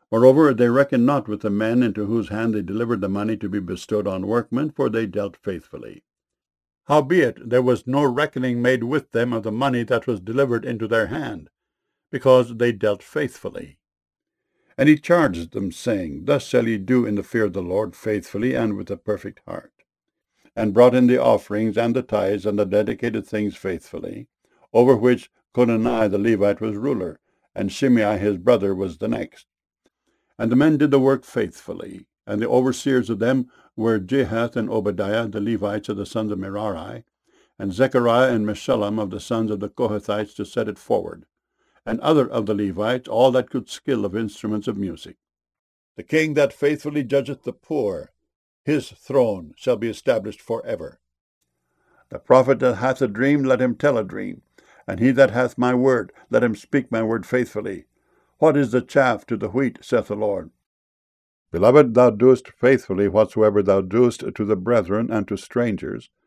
Moreover, they reckoned not with the men into whose hand they delivered the money to be bestowed on workmen, for they dealt faithfully. Howbeit, there was no reckoning made with them of the money that was delivered into their hand, because they dealt faithfully. And he charged them, saying, Thus shall ye do in the fear of the Lord, faithfully and with a perfect heart. And brought in the offerings and the tithes and the dedicated things faithfully, over which Conani the Levite was ruler, and Shimei his brother was the next. And the men did the work faithfully, and the overseers of them were Jahath and Obadiah, the Levites of the sons of Merari, and Zechariah and Meshullam of the sons of the Kohathites to set it forward, and other of the Levites, all that could skill of instruments of music. The king that faithfully judgeth the poor, his throne shall be established forever. The prophet that hath a dream, let him tell a dream, and he that hath my word, let him speak my word faithfully. What is the chaff to the wheat, saith the Lord? Beloved, thou doest faithfully whatsoever thou doest to the brethren and to strangers,